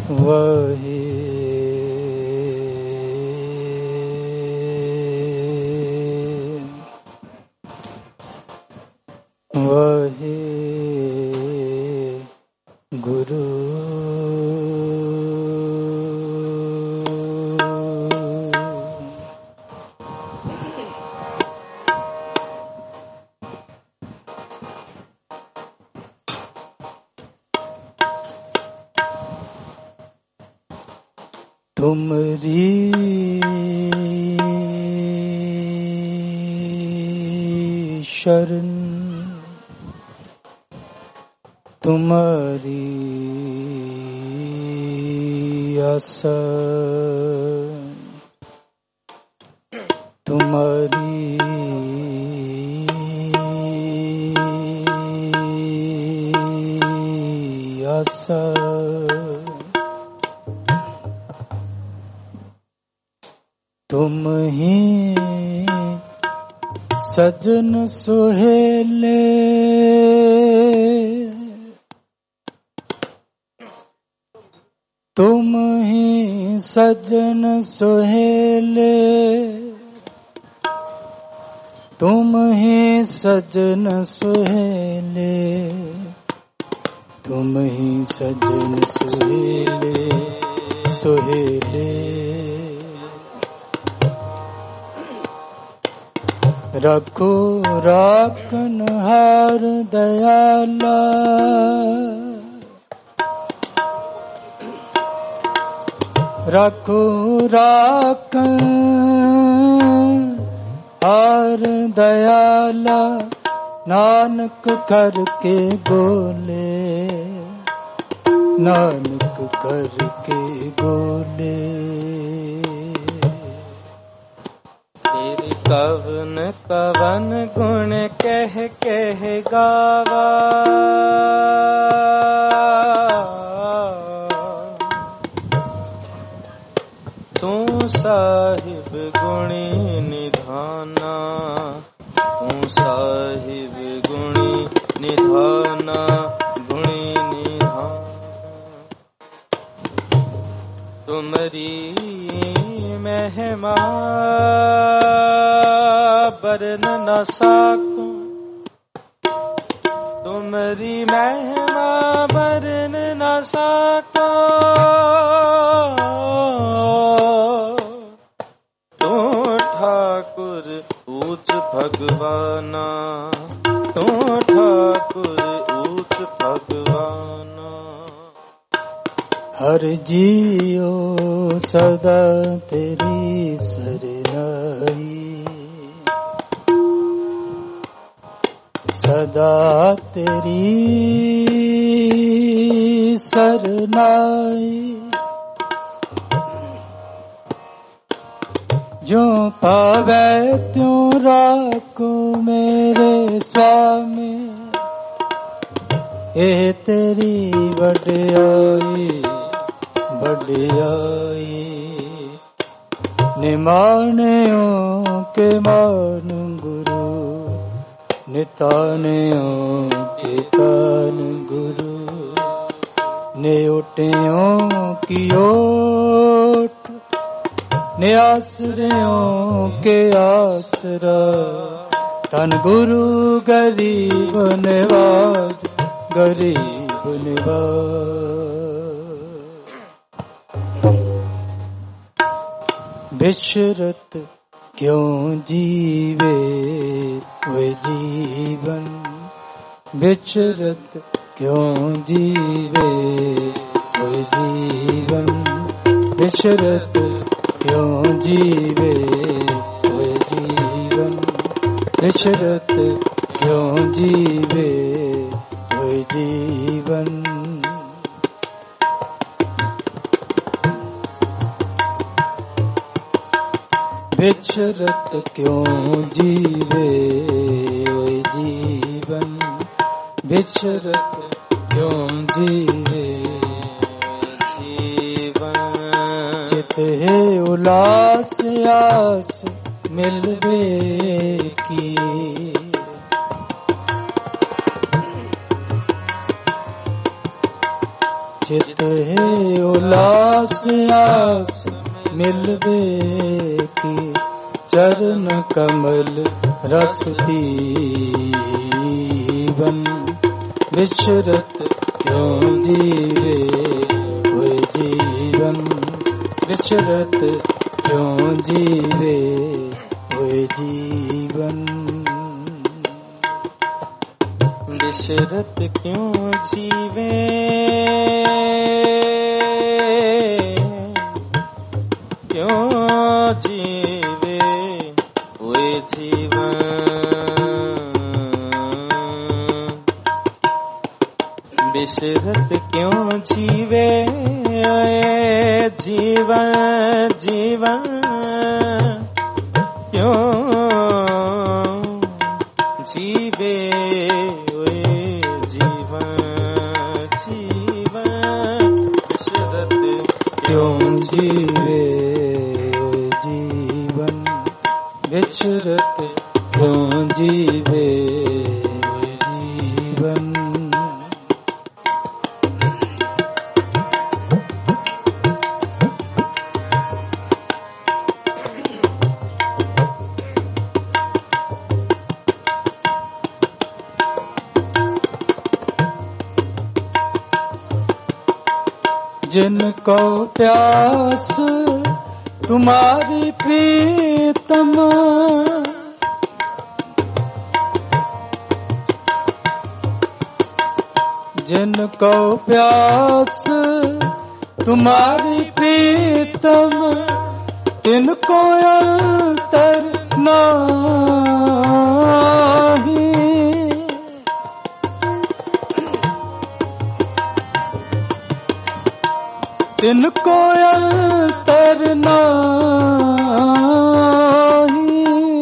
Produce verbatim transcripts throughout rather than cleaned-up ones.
वही वही गुरु तुमरी शरण तुम्हारी आशा तुम्हारी आशा तुम ही सजन सुहेले तुम ही सजन सुहेले तुम ही सजन सुहेले तुम ही सजन सुहेले सुहेले रखो राखन हार दयाला रखो राखन हार दयाला नानक करके बोले नानक करके बोले कवन कवन गुण कह कह गावा तू साहिब गुणी निधाना तू साहिब गुणी निधाना गुणी निधाना तुमरी महिमा बरन न साकूं तुमरी महिमा बरन न साकूं तू ठाकुर ऊंच भगवाना तू ठाकुर ऊंच भगवाना हर जियो सदा तेरी सरनाई सदा तेरी सरनाई जो पावे त्यों राखो मेरे स्वामी ए तेरी वड्याई वड्याई निमाणियों के मान गुरु नितानियों के तान गुरु न्योटियों की ओट न्यासरियों के आसरा तन गुरु गरीब निवाज गरीब निवाज बिशरत क्यों जीवे वे जीवन बिचरत क्यों जीवे वे जीवन बिचरत क्यों जीवे वे जीवन बिचरत क्यों जीवे वे जीवन बिचरत क्यों जीवे वे जीवन बिचरत क्यों जीवे जीवन चित है उल्लास आस मिलवे की चित है उल्लास आस मिलवे की, चरण कमल रस पीवन, विचरत क्यों जीवे हुए जीवन, विचरत क्यों जीवे हुए जीवन। विचरत क्यों जीवे क्यों जीवे हुए जीवन, विचरत क्यों जीवे जीवन जीवन, क्यों जीवे जीवे जीवन, विचरत क्यों जीवे जीवन। जिनको प्यास तुम्हारी प्रीतम, जिनको प्यास तुम्हारी प्रीतम, तिनको अंतर नाही, तिनको अंतर नाही।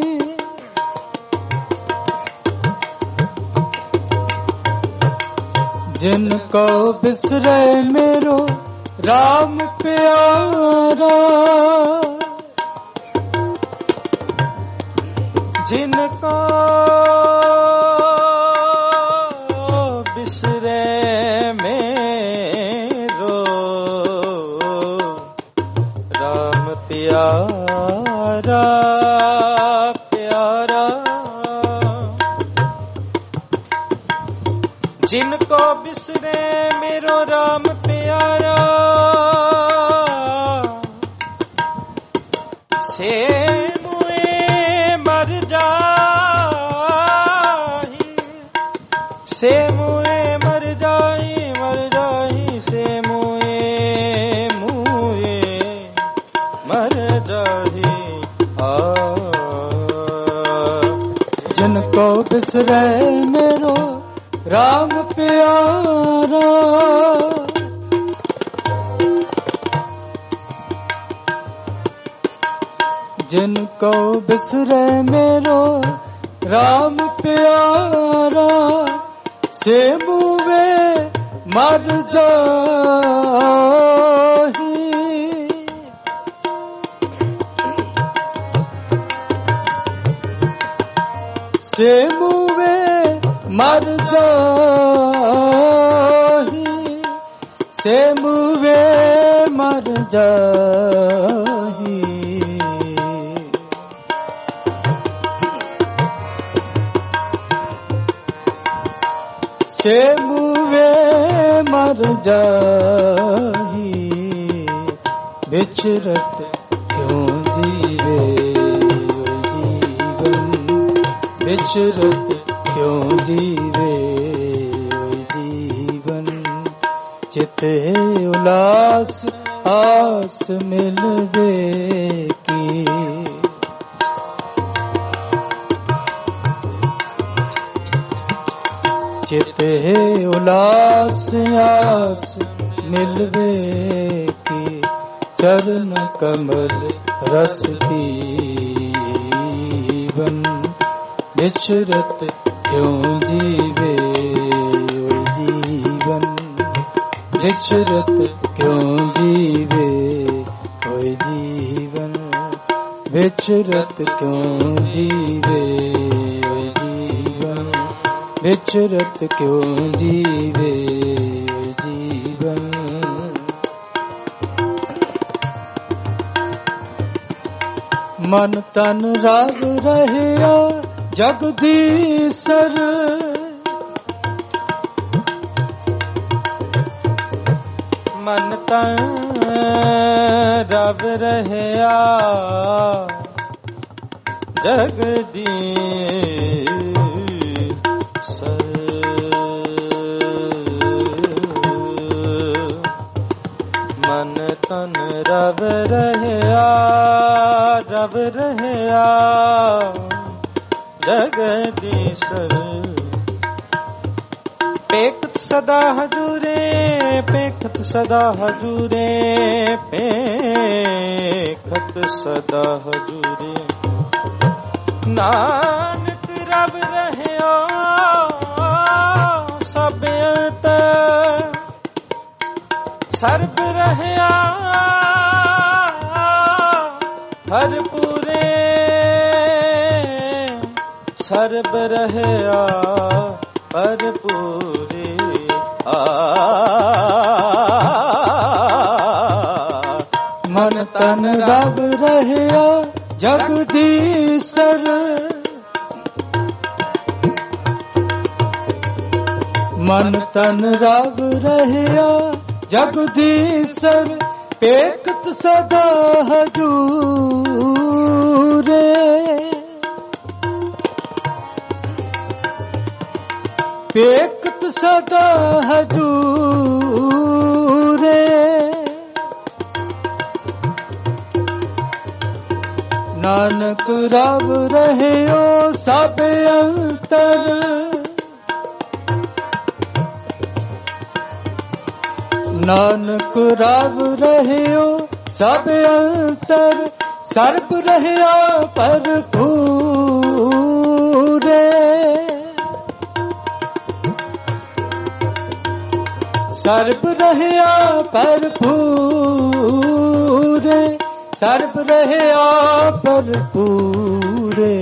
जिनको बिसरे मेरो राम प्यारा, जिनको बिसरे मेरो राम प्यारा प्यारा, जिनको बिसरे मेरो राम प्यारा, से मुए मर जाही, से मुए मर जाही मर जाही, से मुए मुए मर जाही। आ जिनको बिसरे मेरो राम प्यारा, जिनको बिसरे मेरो राम प्यारा, से मुवे मर जाही, से मुवे मर जाही, से मुवे मर जाही। से मुवे मर जाही, विचरत क्यों जीवे जीवन, विचरत क्यों जीवे जीवन। चित है उल्लास आस मिलवे की, चित है उल्लास आस मिलवे की, चरण कमल रस पीवन, विचरत क्यों जीवे जीवन, विचरत क्यों जीवे जीवन, विचरत क्यों जीवे जीवन, विचरत क्यों जीवे जीवन। ਮਨ ਤਨ ਰਵ ਰਹਿਆ ਜਗਦੀਸ਼ਰ ਮਨ ਤਨ ਰਵ ਰਹਿਆ ਜਗਦੀਸ਼ਰ ਮਨ ਤਨ ਰਵ ਰਹਿਆ ਰਵ ਰਹਿਆ ਜਗਦੀਸ਼ਰ ਪੇਖਤ ਸਦਾ ਹਜੂਰੇ ਪੇਖਤ ਸਦਾ ਹਜੂਰੇ ਪੇਖਤ ਸਦਾ ਹਜੂਰੇ ਨਾਨਕ ਰਵ ਰਹਿਆ ਸਭ ਅੰਤ ਸਰਬ ਰਹਿਆ ਹਰ ਪੂਰੇ ਸਰਬ ਰਹਿਆ ਪਰ ਪੂਰੇ ਆ ਮਨ ਤਨ ਰਵ ਰਹਿਆ ਜਗਦੀਸ਼ਰ ਮਨ ਤਨ ਰਵ ਰਹਿਆ ਜਗਦੀਸ਼ਰ ਪੇਖਤ ਸਦਾ ਹਜੂਰੇ ਪੇਖਤ ਸਦਾ ਹਜੂਰੇ ਨਾਨਕ ਰਵ ਰਹਿਓ ਸਭ ਅੰਤਰ ਨਾਨਕ ਰਵ ਰਹਿਓ ਸਭ ਅੰਤਰ ਸਰਬ ਰਹਿਆ ਭਰਪੂਰੇ ਸਰਬ ਰਹਿਆ ਭਰਪੂਰੇ ਸਰਬ ਰਹਿਆ ਭਰਪੂਰੇ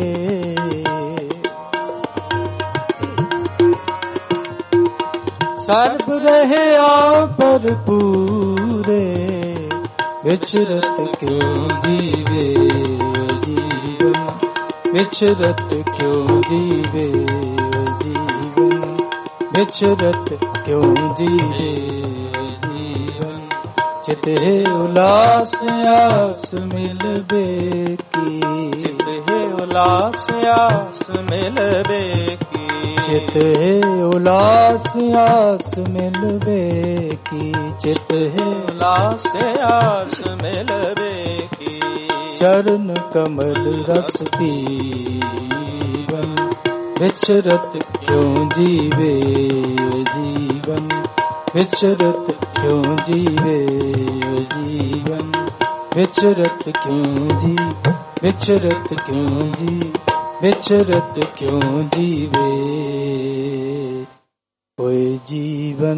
ਸਰਬ ਰਹਿਆ ਭਰਪੂਰੇ ਵਿਚਰਤ ਕਿਉ ਜੀਵੇ ਜੀਵਨ ਵਿਚਰਤ ਕਿਉ ਜੀਵੇ ਜੀਵਨ ਵਿਚਰਤ ਕਿਉ ਜੀਵੇ ਜੀਵਨ ਚਿਤੇ ਉਲਾਸ ਆਸ ਮਿਲਵੇ ਕੀ ਚਿਤੇ ਉਲਾਸ ਆਸ ਮਿਲਵੇ ਕੀ ਚਿਤ ਹੈ ਉਲਾਸ ਆਸ ਮਿਲਵੇ ਕੀ ਚਿਤ ਹੈ ਉਲਾਸ ਆਸ ਮਿਲਵੇ ਕੀ ਚਰਨ ਕਮਲ ਰਸ ਪੀਵਨ ਵਿਚਰਤ ਕਿਉ ਜੀਵੇ ਜੀਵਨ ਵਿਚਰਤ ਕਿਉ ਜੀਵੇ ਜੀਵਨ ਵਿਚਰਤ ਕਿਉ ਜੀ ਵਿਚਰਤ ਕਿਉ ਜੀ ਵਿਚਰਤ ਕਿਉ ਜੀਵੇ ਹੋਏ ਜੀਵਨ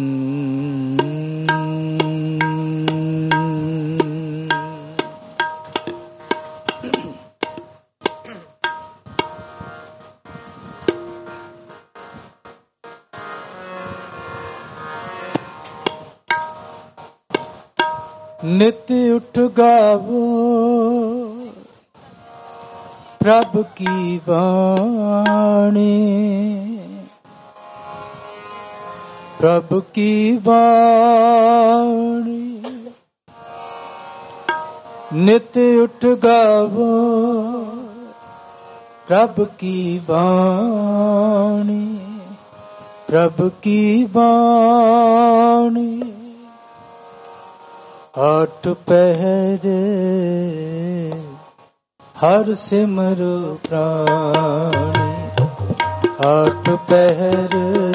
ਨਿਤ ਉਠ ਗਾਵੋ ਪ੍ਰਭ ਕੀ ਬਾਣੀ ਪ੍ਰਭ ਕੀ ਬਾਣੀ ਨਿਤ ਉਠ ਗਾਵੋ ਪ੍ਰਭ ਕੀ ਬਾਣੀ ਪ੍ਰਭ ਕੀ ਬਾਣੀ ਆਠ ਪਹਿਰੇ ਹਰ ਸਿਮਰੋ ਪ੍ਰਾਣੀ ਆਠ ਪਹਿਰ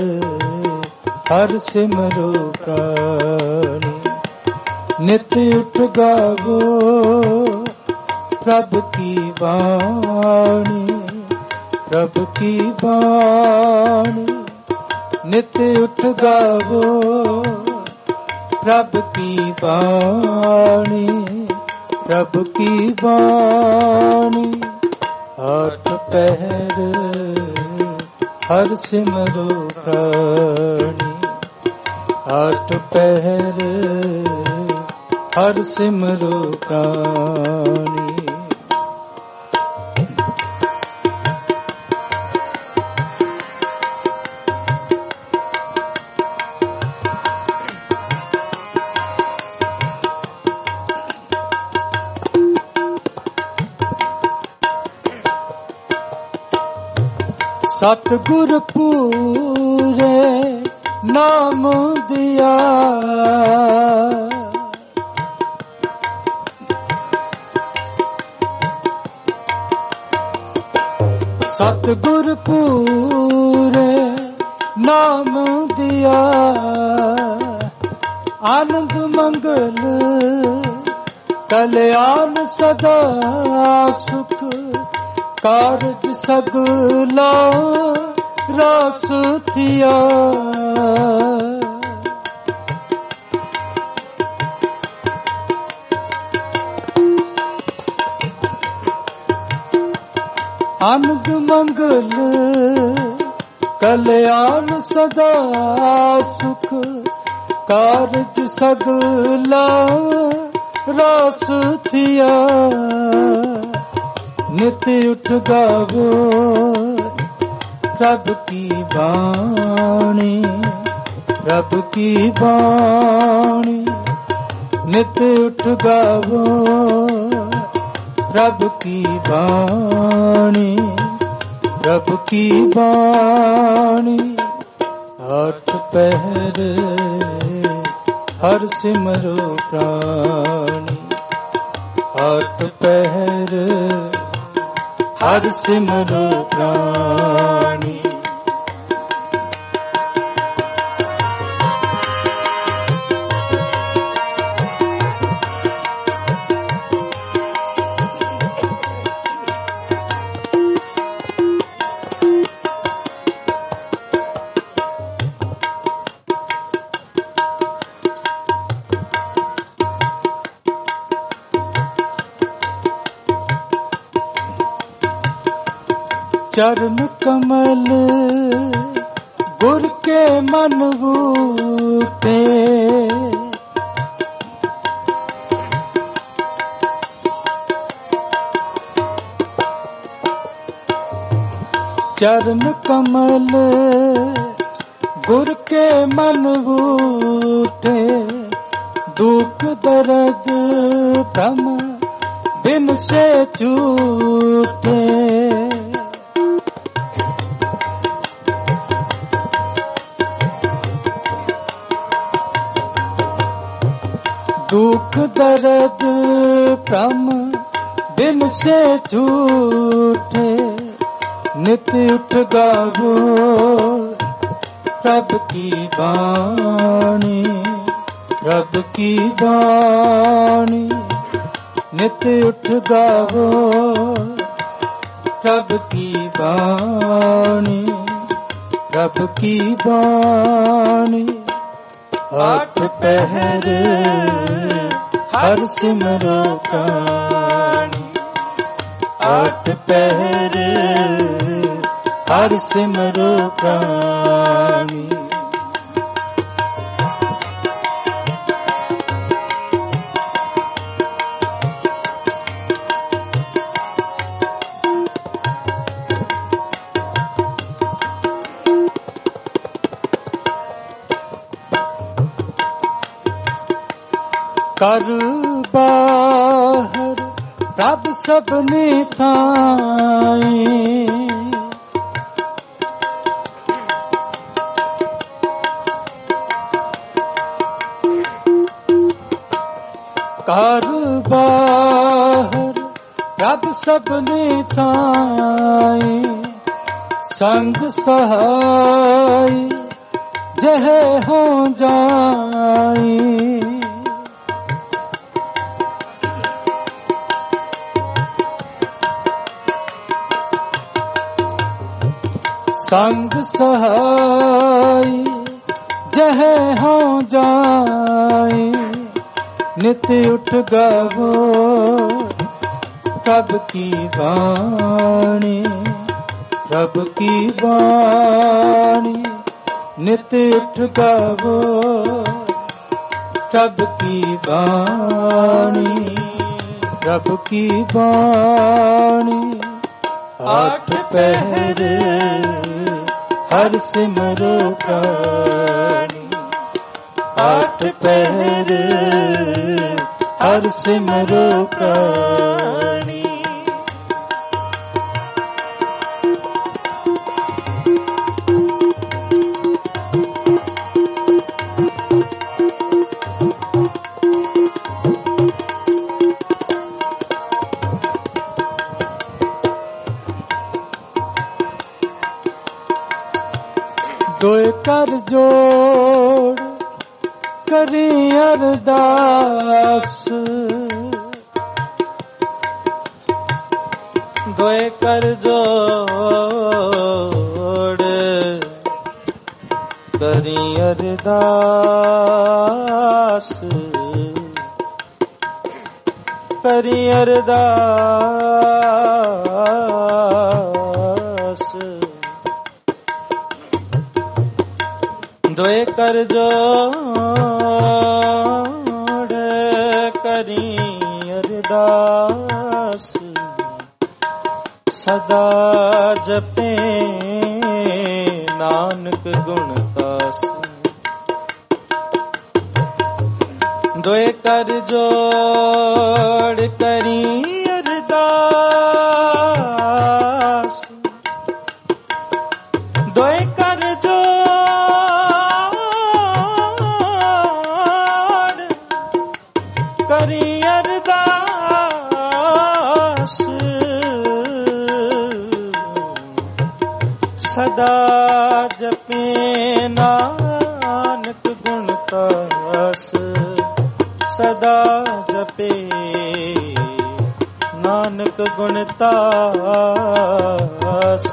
ਹਰ ਸਿਮਰੋ ਪ੍ਰਾਣੀ ਨਿਤ ਉਠ ਗਾਵੋ ਪ੍ਰਭ ਕੀ ਬਾਣੀ ਪ੍ਰਭ ਕੀ ਬਾਣੀ ਨਿਤ ਉਠ ਗਾਵੋ ਪ੍ਰਭ ਕੀ ਬਾਣੀ ਪ੍ਰਭ ਕੀ ਬਾਣੀ ਆਠ ਪਹਿਰ ਹਰ ਸਿਮਰੋ ਪ੍ਰਾਣੀ ਆਠ ਪਹਿਰ ਹਰ ਸਿਮਰੋ ਪ੍ਰਾਣੀ सतगुर पूरे नाम दिया, सतगुर पूरे नाम दिया, आनंद मंगल कल्याण सदा सुख, कारज सगला रास थिया। आनंद मंगल कल्याण सदा सुख, कारज सगला रास थिया। नित उठ गावो प्रभ की बाणी, प्रभ की बाणी। नित उठ गावो प्रभ की बाणी, प्रभ की बाणी। आठ पहर हर सिमरो प्राणी, आठ पहर हर सिमरो प्राणी। चरण कमल गुर के मन बूटे, चरण कमल गुर के मन बूटे। दुख दर्द भ्रम दिन से छूटे, दुख दर्द भ्रम दिन से छूटे। नित उठ गावो प्रभ की बाणी, प्रभ की बाणी। नित उठ गावो प्रभ की बाणी, प्रभ की बाणी। आठ पहर हर सिमरो प्राणी, आठ पहर हर सिमरो प्राणी। कर बाहर प्रभ सबने थाई, कर बाहर प्रभ सबने थाई। संग सहाय जह हो जाई, संग सहाय जह हो जाए। नित उठ गावो प्रभ की बाणी, प्रभ की बाणी। नित उठ गावो प्रभ की बाणी, प्रभ की बाणी। आठ पहर हर सिमरो प्राणी, आठ पहर हर सिमरो प्राणी। दोए कर जोड़ करी अरदास, दोए कर जोड़ करी अरदास, करी अरदास, दोए कर जोड़ करी अरदास, सदा जपे नानक गुण दास, दोए कर जोड़ करी अरदास, दोए कर जोड़ करी अरदास, सदा जपे नानक गुण दास, सदा जपे नानक गुण दास।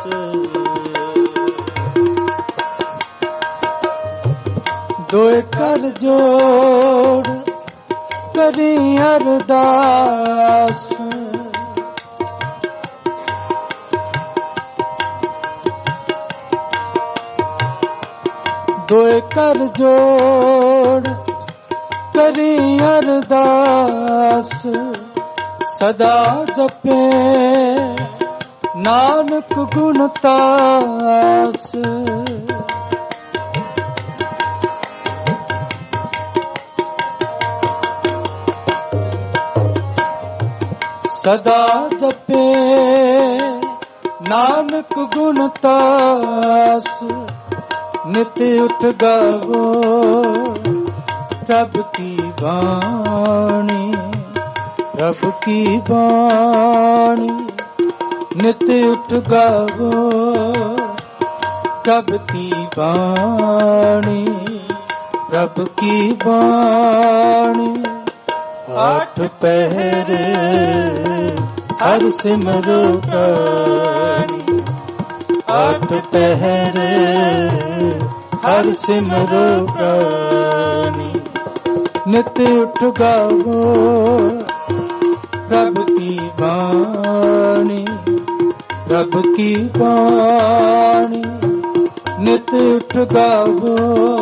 दोए कर जोड़ करी अरदास, दोए कर जोड़ करी अरदास, सदा जपे नानक गुण दास, सदा जपे नानक गुण दास, नित उठ गावो प्रभ की वाणी, प्रभ की वाणी, नित उठ गावो प्रभ की वाणी, प्रभ की वाणी। आठ पहर हर सिमरो करनी, आठ पहर हर सिमरो करनी, नित उठ गावो प्रभु की वाणी, प्रभु की वाणी, नित उठ गावो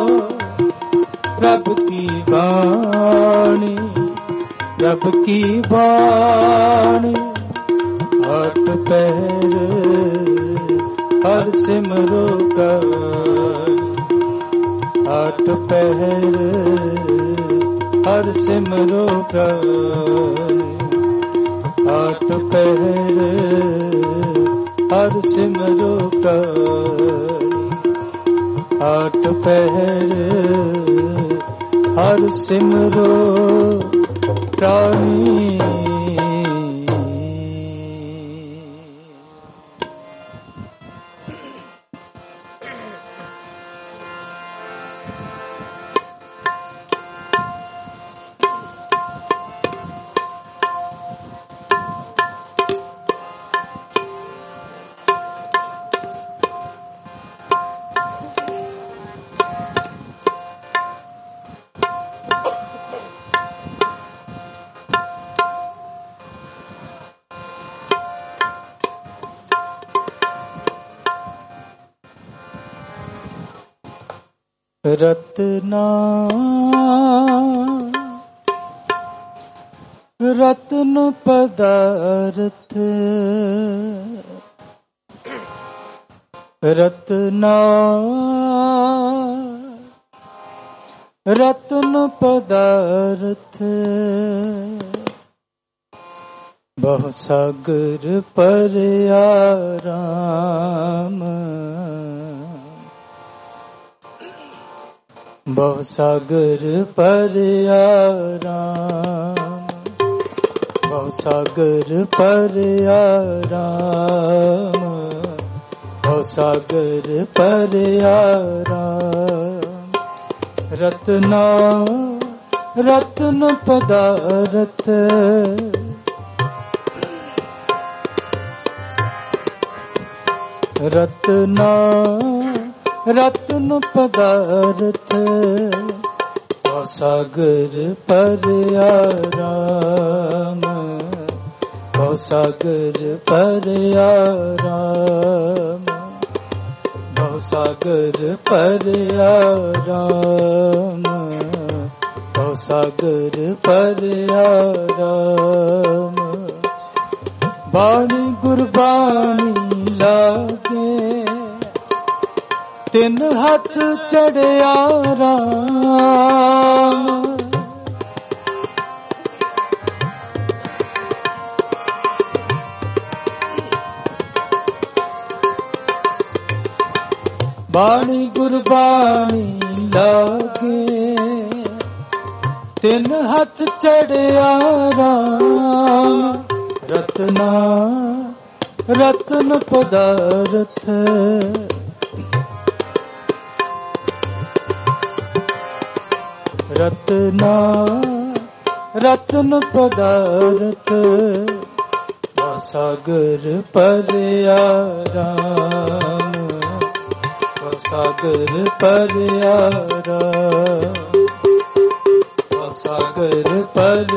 प्रभु की वाणी, प्रभु की वाणी। आठ पहर हर सिमरो करनी, आठ पहर हर सिमरो करनी, आठ पहर हर सिमरो करनी, आठ पहर हर सिमरो करनी। रत्ना रत्न पदार्थ, रत्ना रत्न पदार्थ, बहु सागर पर आराम, बहु सागर पर आराम, बहु सागर पर आराम, बहु भव सागर पर आराम। रत्ना रत्न पदारथ रत्ना रत्न पदारथ भव सागर पर आराम। भव सागर पर आराम। भव सागर पर आराम। भव सागर पर आराम। बाणी गुरबाणी लागे तिन हाथ चढ़िया राम। बाणी गुरबाणी लागे तिन हाथ चढ़िया राम। रत्ना रत्न पदारथ रत्ना रत्न पदारथ सागर पर आराम। सागर पर आराम। सागर पर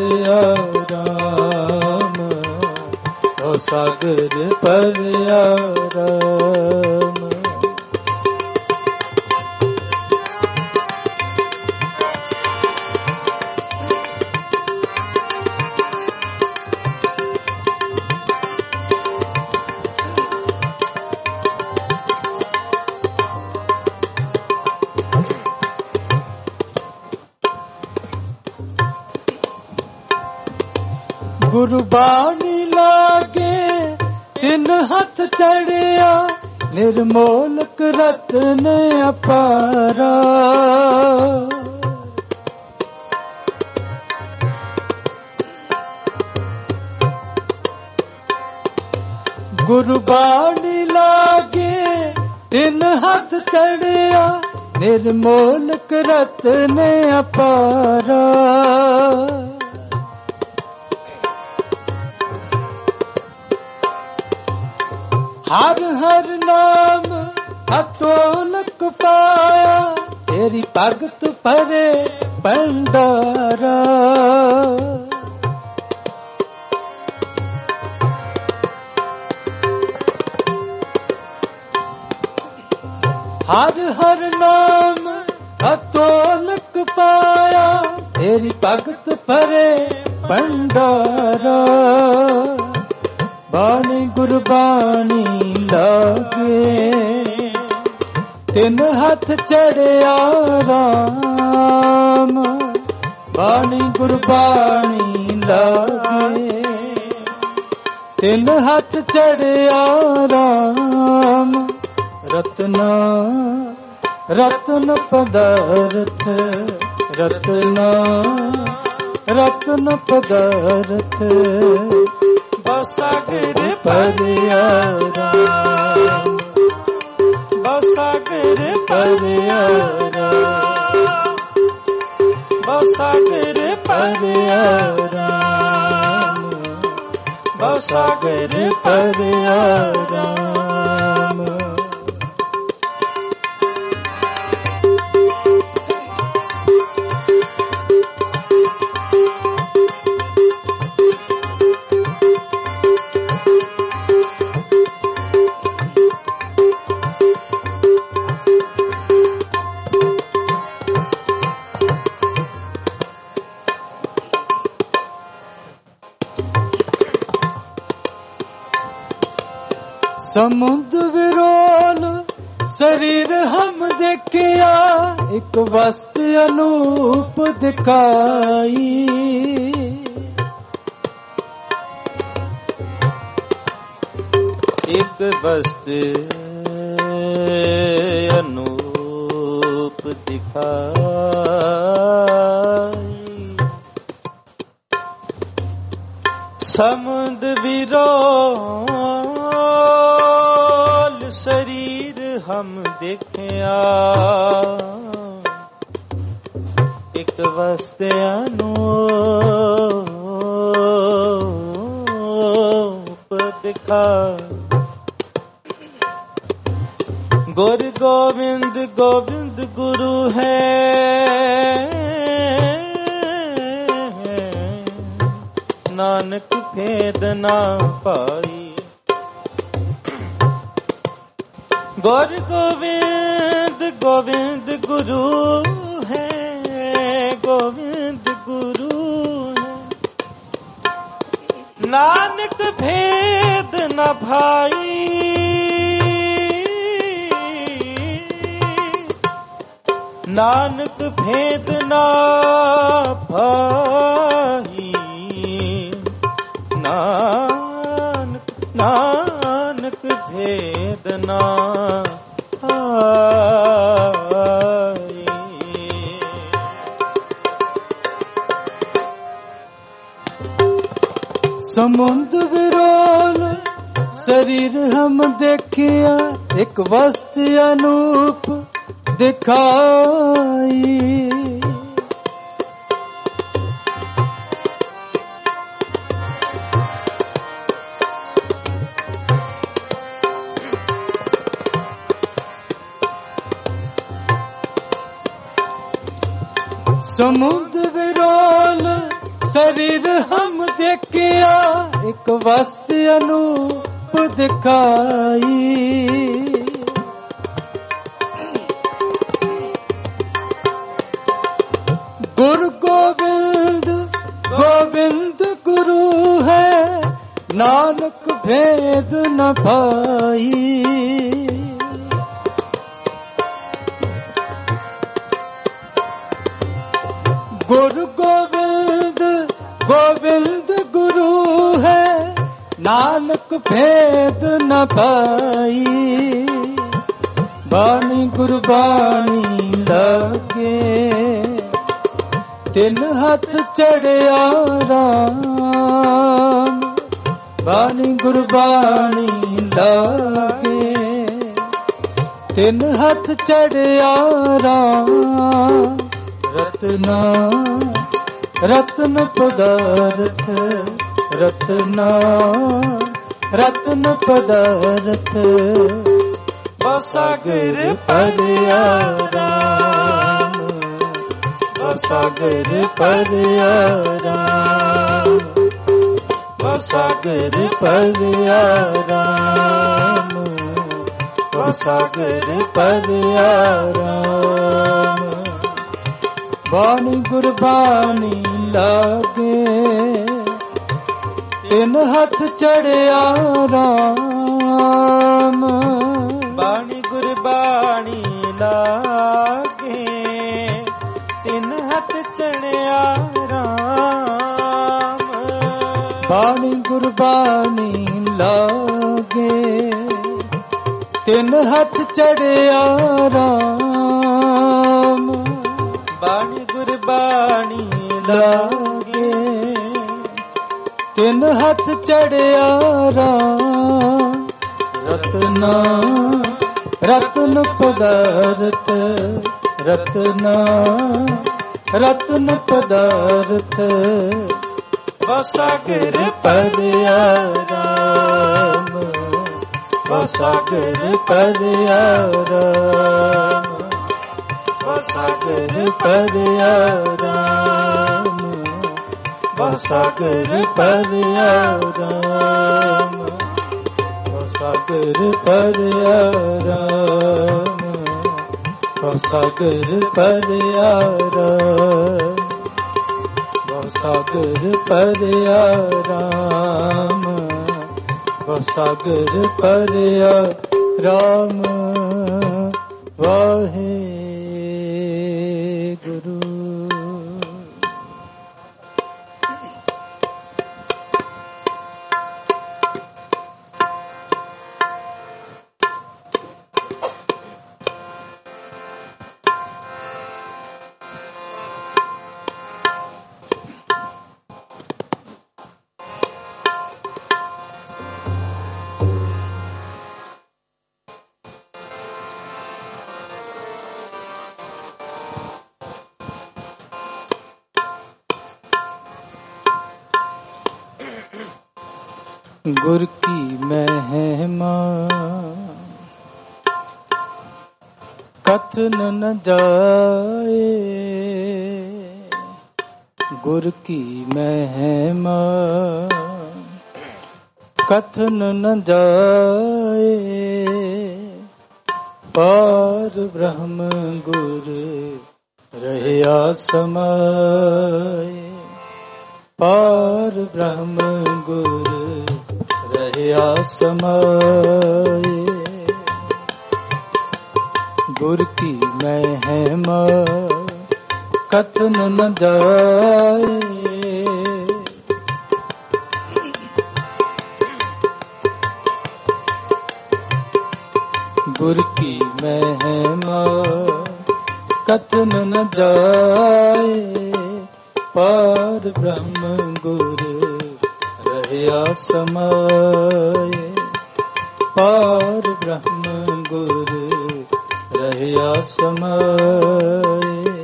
आराम। सागर पर आराम। गुरबाणी लागे तिन हाथ चढ़िया निर्मोलक रत्न अपारा। गुरबाणी लागे तिन हाथ चढ़िया निर्मोलक रत्न अपारा। हर हर नाम अतोलक पाया तेरी भगत परे भंडारा। हर हर नाम अतोलक पाया तेरी भगत परे भंडारा। बाणी गुरबाणी लागे तिन हाथ चढ़िया राम। बाणी गुरबाणी लागे तिन हाथ चढ़िया राम। रत्ना रत्न पदारथ रत्ना रत्न पदारथ सागर पर आराम। सागर पर आराम। सागर पर आराम। सागर पर आराम। समुद्र विरोल शरीर हम देखिया एक वस्तु अनूप दिखाई। एक वस्तु अनूप दिखाई। समुद्र विरोल शरीर हम देखिया, एक वस्त अनूप दिखा। गुर गोविंद गोविंद गुरु है, नानक भेद ना पाई। गुर गोविंद गोविंद गुरु है, गोविंद गुरु है, नानक भेद न भाई। नानक भेद ना भाई, नानक नानक भेद ना भाई। समुद्र विरोल शरीर हम देखिया, एक वस्त अनूप दिखाई। समुद्र विरोल शरीर हम देखिया, एक वस्त अनूप दिखाई। गुरु गोविंद गोविंद गुरु है, नानक भेद न भाई। गुरु गोविंद गोविंद गुरु है, नानक भेद न भाई। बानी गुरबानी लगे, तिन हथ चढ़िया राम। बानी गुरबानी लगे, तिन हथ चढ़िया राम। रत्ना रत्न पदार्थ, रत्ना रत्न पदार्थ, सागर परिया राम, सागर परिया राम, सागर परिया राम, सागर परिया राम। बानी गुरबानी लागे, तिन हथ चढ़िया राम। बानी गुरबानी लागे, तिन हथ चढ़िया राम। बानी गुरबानी लागे, तिन हथ चढ़िया राम। बानी गुरबानी लागे, तिन हथ चढ़िया राम। रत्ना रत्न पदार्थ, रत्ना रत्न पदार्थ, सागर परिया राम, सागर परिया राम, सागर परिया राम, सागर परिया राम, सागर परिया राम, सागर परिया राम, सागर परिया राम, सागर परिया राम। वाहे गुरु। गुर की महिमा कथन न जाए, गुर की महिमा कथन न जाए, पार ब्रह्म गुर रहया समाए, पार ब्रह्म गुर रहया समाए, गुर की महिमा कथन न जाए, गुर की महिमा कथन न जाए, पार ब्रह्म गुर रहया समाए, पार ब्रह्म गुर रहया समाए।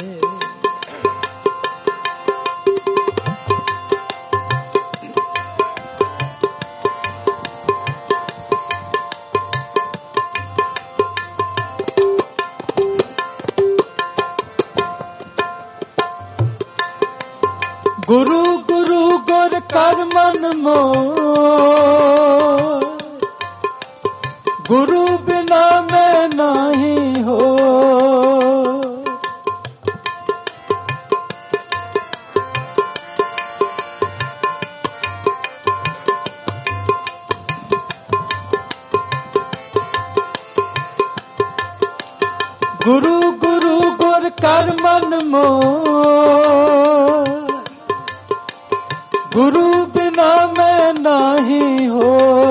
गुरु गुरु गुर कर मन मोर, गुरु बिना मैं नहीं हो, गुरु गुरु गुर कर मन मोर, गुरु बिना मैं नहीं हो,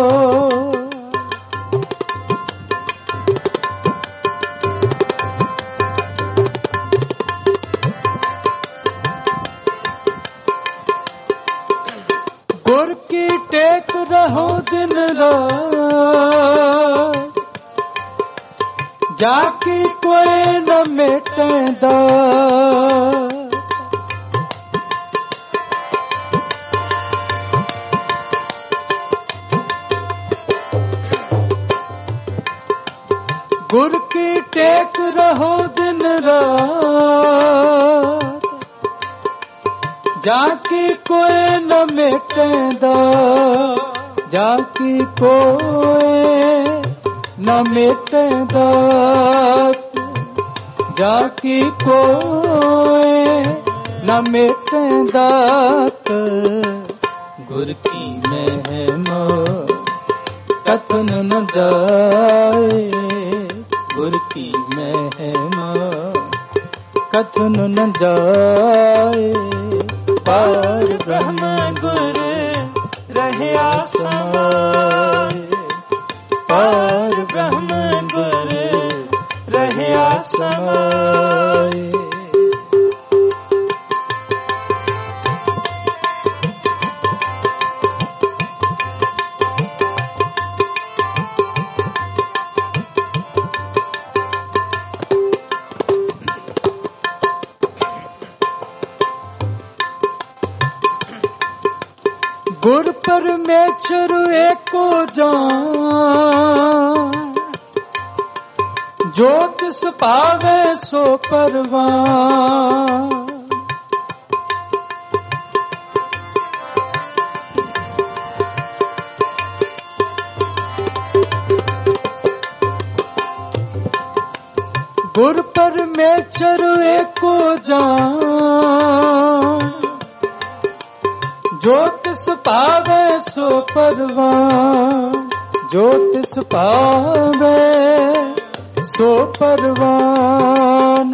गुर की टेक रहो दिन रात, जाकी कोई न मिटेंदा, गुर की टेक रहो दिन रात, जाकी कोई न मिटेंदा, जाकी कोई न मिटेंदा, जाकी कोई न मिटेंदा, गुर की महिमा कथन न जाए, गुर की महिमा कथन न जाए, पार ब्रह्म गुर रहया समाए, पार ब्रह्म गुर रहया समाए। गुर परमेश्वर एको जान, जो तिस पावे सो परवान, गुर परमेश्वर एको जान, जो तिस पावे सो परवान, जो तिस पावे सो परवान,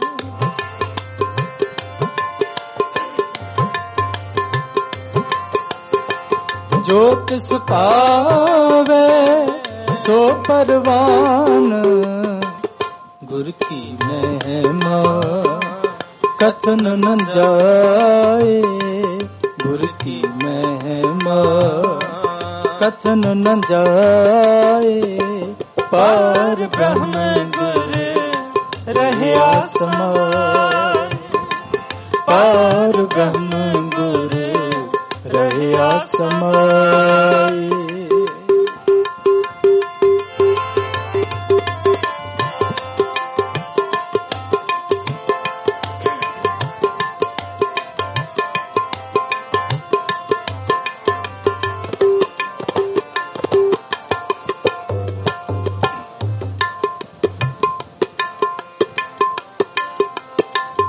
जो तिस पावे सो परवान, गुर की महिमा कथन न जाए, गुर की महिमा कथन न जाए, पार ब्रह्म गुर रहया समाए, पार ब्रह्म गुर रहया समाए।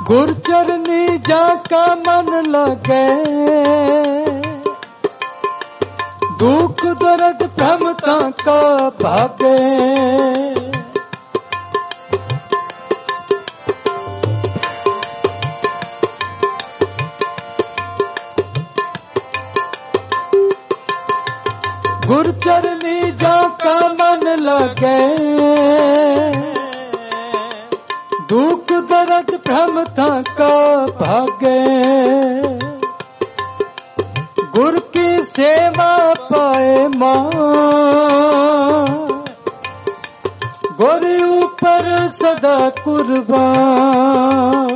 गुर चरनी जाका मन लगे, दुख दर्द भ्रमता का भागे। गुर चरनी जाका मन लगे, दुख दर्द भ्रमता का भागे। गुर की सेवा पाए मां, गुर ऊपर सदा कुर्बान।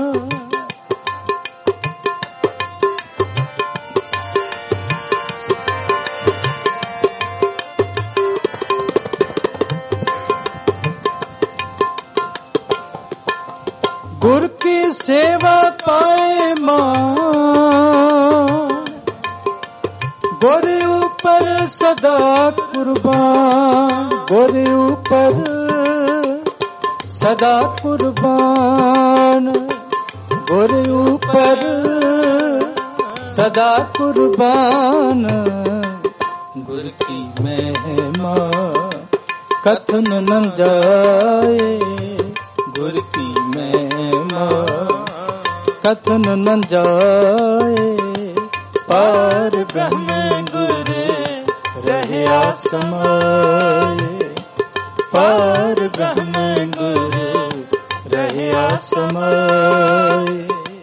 गुर की सेवा पाए मां, गुर ऊपर सदा कुर्बान। गुर ऊपर सदा कुर्बान, गुर ऊपर सदा कुर्बान। गुर की महिमा कथन न जाए, गुर की महिमा कथन न जाए। पार ब्रह्म गुर रहया समाये, पार ब्रह्म गुर रहया समाये।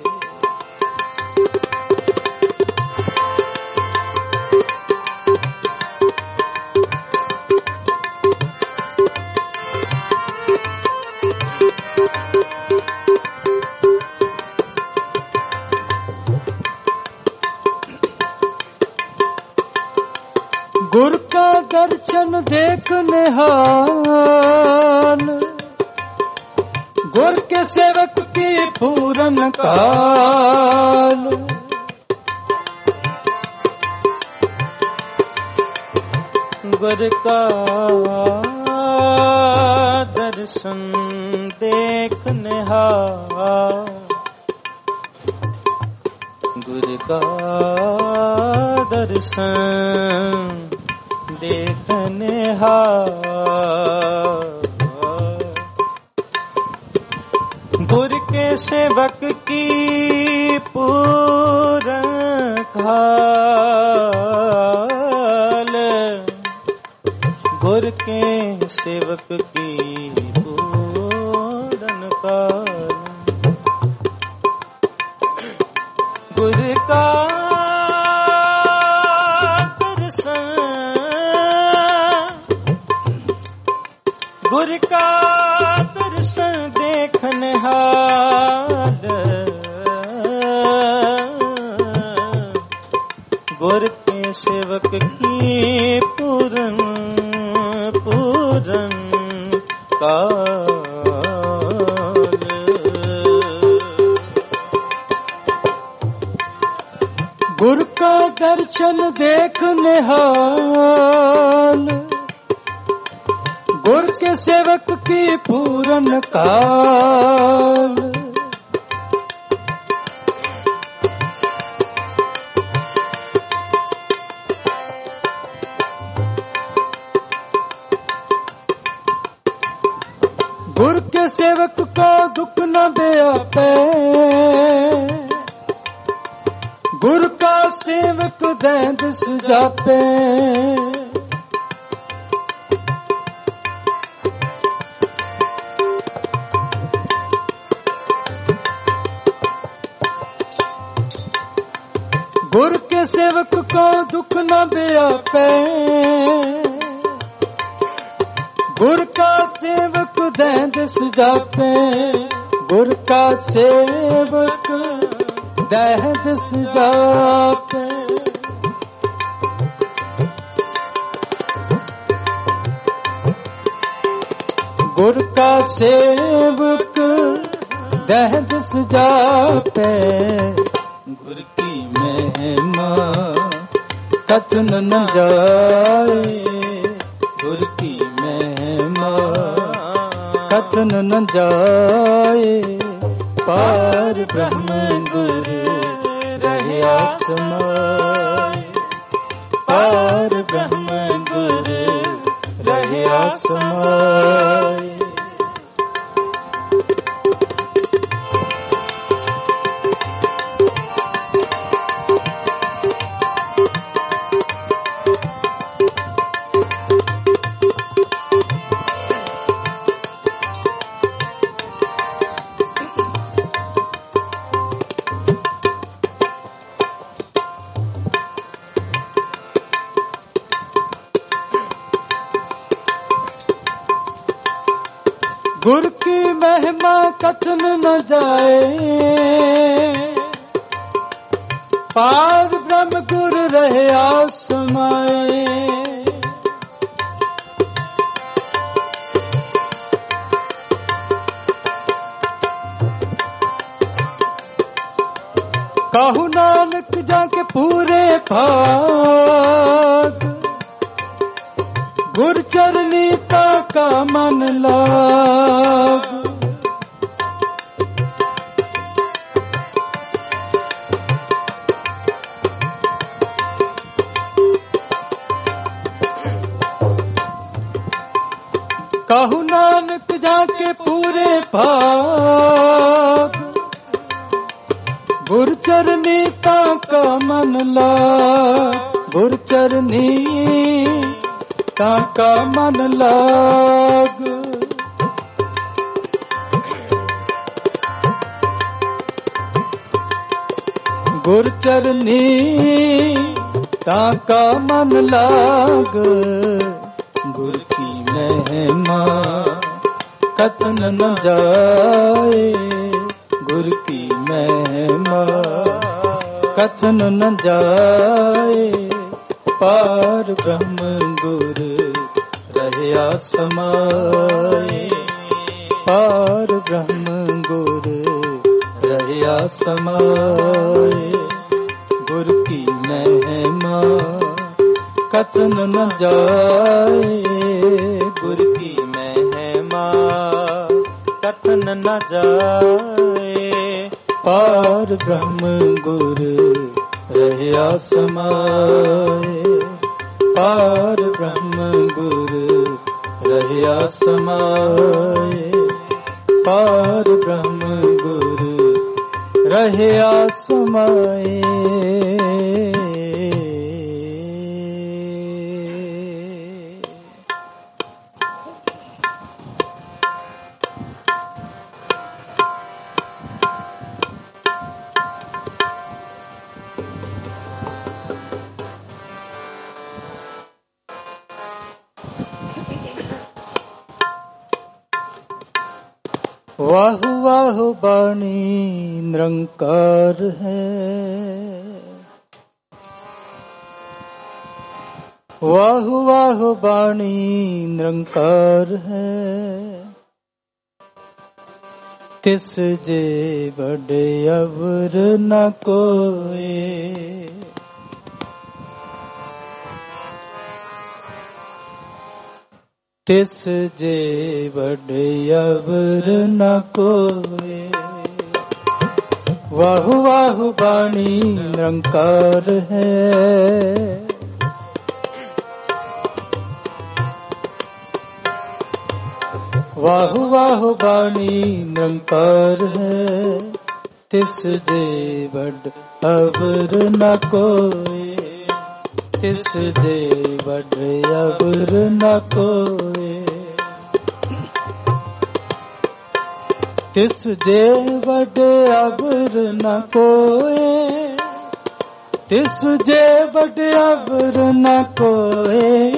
गुर का दर्शन देखने हाल, गुर के सेवक की पूरन काल। गुर का दर्शन देखने हाल, गुर का दर्शन देखने हाल। गुर के सेवक की पूरन काल, गुर के सेवक की पूरन काल। गुर का गुर का दर्शन देखने हाल, गुर के सेवक की पूरन पूरन काल। गुर का दर्शन देखने हाल, गुर के सेवक की पूरन काल। गुर के सेवक को दुख न व्यापे, गुर का सेवक दैद सुजापे। गुर के सेवक को दुख न व्यापे, गुर का सेवक दैद सुजापे। गुर का सेवक दैद सुजापे। गुर का सेवक दैद सुजापे। गुर की महिमा कथन न जाए, गुर की महिमा कथन न जाए। पार ब्रह्म गुरु रहया समाए, पार ब्रह्म गुरु रहया समाए। गुर की महिमा कथन न जाए, पार ब्रह्म गुर रहया समाए। कहु नानक जाके पूरे भाग, गुर चरनी का मन लाग। कहु नानक जाके पूरे भाग, गुर चरनी का मन लाग। गुर चरनी का मन लाग। गुर चरनी का मन लाग। गुर की महिमा कथन न जाए, गुर की महिमा कथन न जाए। पार ब्रह्म गुर रहया समाए, पार ब्रह्म गुर रहया समाए। गुर की महिमा कथन न जाए, गुर की महिमा कथन न जाए। पार ब्रह्म गुर रहया समाए, पार ब्रह्म गुर रहया समाए। पार ब्रह्म गुर रहया समाए। वाह वाह बाणी निरंकार है, वाह वाह बाणी निरंकार है। तिस जे बड़े अवर न कोई, तिस जे बड़े अवर न कोई। वाह वाह बाणी निरंकार है, वाह वाह बाणी निरंकार है। तिस जे बड़ अवर न कोई, तिस जे बड़ अवर न कोई। तिस जे बड़ अवर न कोई, तिस जे बड़ अवर न कोई।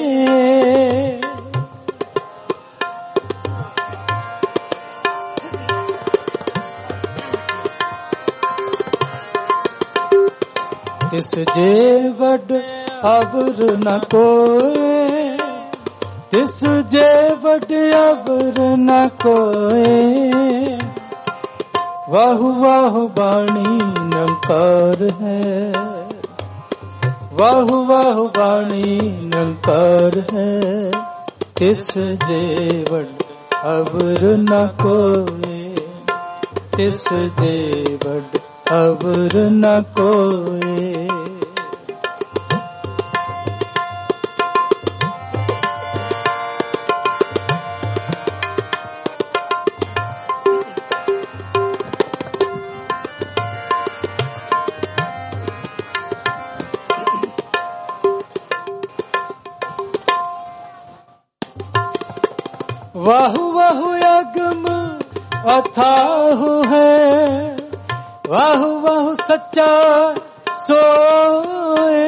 तिस जे बड़ अवर न कोई, तिस जे बड़ अवर न कोई। वाह वाह बाणी निरंकार है, वाह वाह बाणी निरंकार है। तिस जे बड़ अवर न कोई, तिस जे बड़ अवर न कोए। वाहु वाहु अगम अथाहु है, वाहु वाहु सच्चा सोए।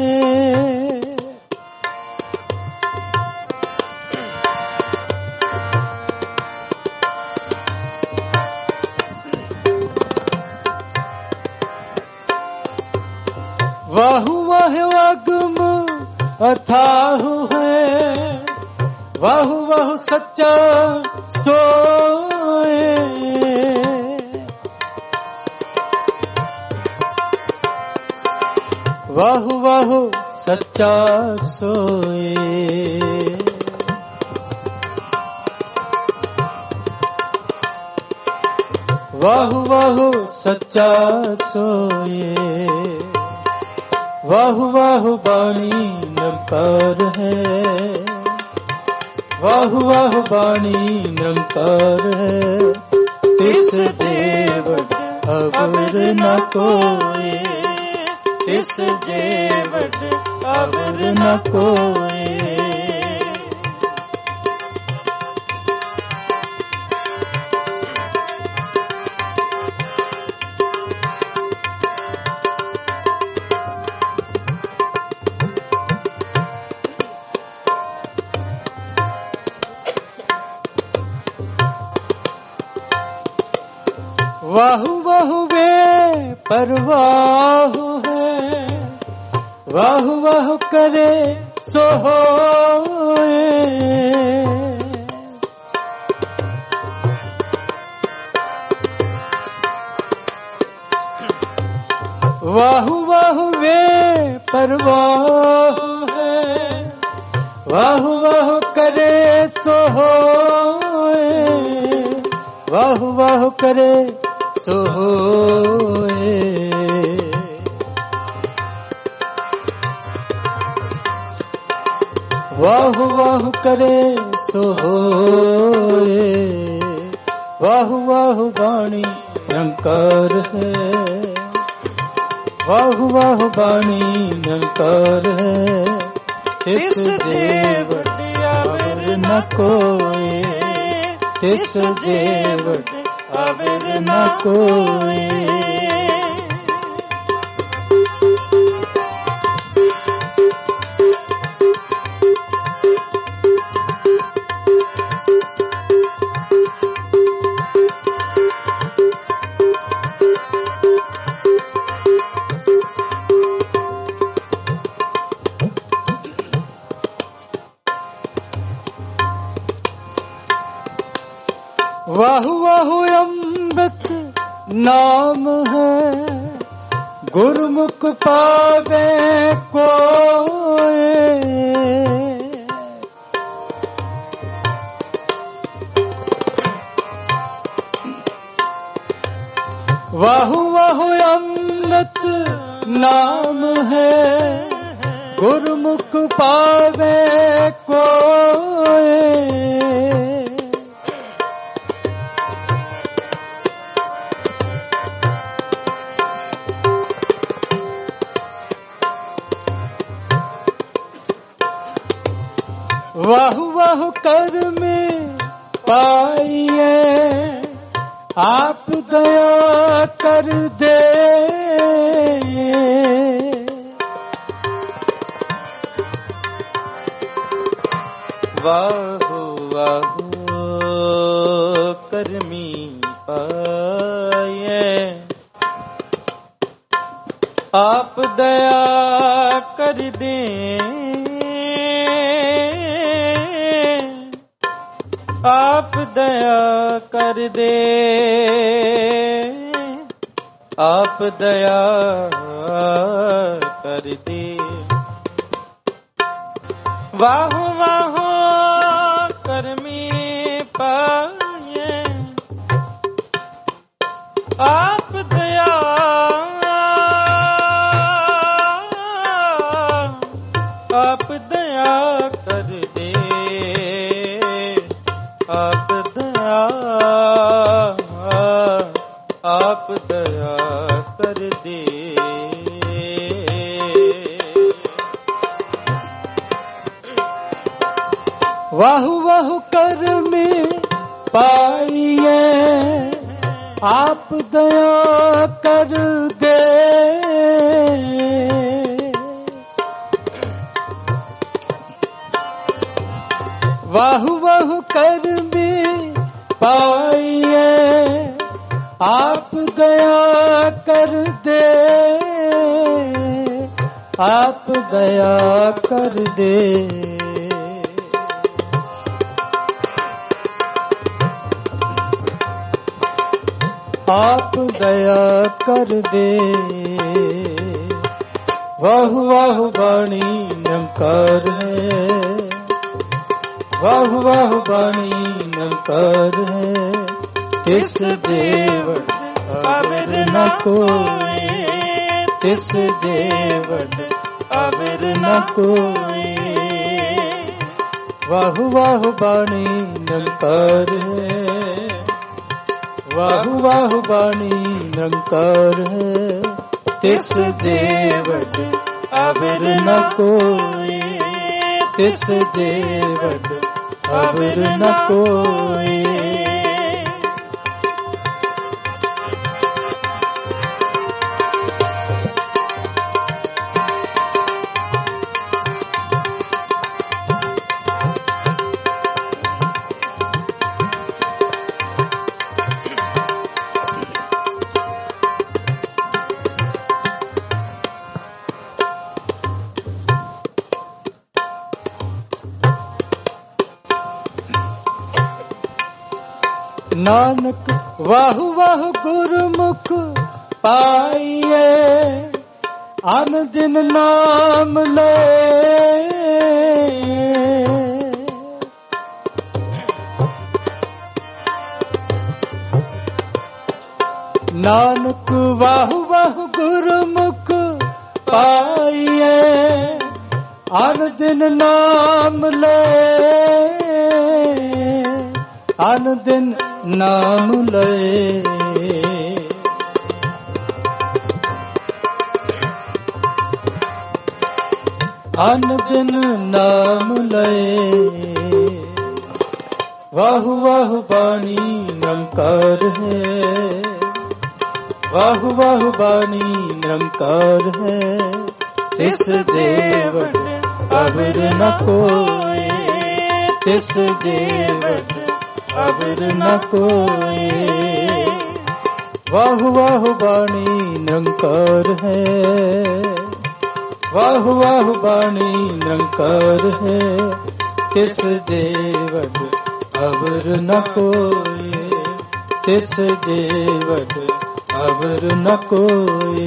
वाहु वाहु अगम अथाहु है, वाहु वाहु सच्चा सोए। वाहु वाहु सच्चा सोए। वाहु वाहु सच्चा सोए। वाहु वाहु बाणी निरंकार है, वाहु वाहु बाणी निरंकार है। तिस देव अवर न कोई, तिस देव अवर न कोई। वाहु वाहु वे परवाहु है, वाहु वाहु करे सो होए। वाहु वाहु वे परवाहु है, वाहु वाहु करे सो होए। वाहु वाहु करे सो होए। वाहु वाहु करे सो होए। वाहु वाहु बाणी निरंकार है, वाहु वाहु बाणी निरंकार है। तिस देव अवर न कोई, तिस देव अवर न कोई। वाहु वाहु अमृत नाम है, गुरमुख पावे कोय। वाहु वाहु अमृत नाम है, गुरमुख पावे कोय। वाहु वाहु कर में पाइए, आप दया कर दे। वाहु वाहु करमी पाइए, आप दया कर दे। आप दया कर दे, आप दया कर दे। वाहु वाहु करमी पाए, दया आप दया कर दे। वाहु वाहु कर में पाइए आप दया कर दे। वाहु वाहु कर में पाइए आप दया कर दे। आप दया कर दे। आप दया कर दे। वाहु वाहु वाणी नमकार है। वाहु वाहु वाणी नमकार है। तिस देवट अवर न कोई। तिस देवट अवर न कोई। वाहु वाहु वाणी नमकार है। वाहु वाहु वाणी नमकार है। तिस देवट अवर न कोई। तिस देवट अवर न कोई। नानक वाहु वाहु गुरुमुख पाइए अन दिन नाम ले। नानक वाहु वाहु गुरुमुख पाइए अन दिन नाम ले। अन दिन नाम ले। अन दिन नाम ले। वाहु वाहु वाणी नमकार है। वाहु वाहु वाणी नमकार है। तिस देवट अवर न कोई। तिस देवट अवर न कोई। वाहु वाहु वाणी नमकार है। वाहु वाहु वाणी नमकार है। तिस देवट अवर न कोई। तिस देवट अवर न कोई।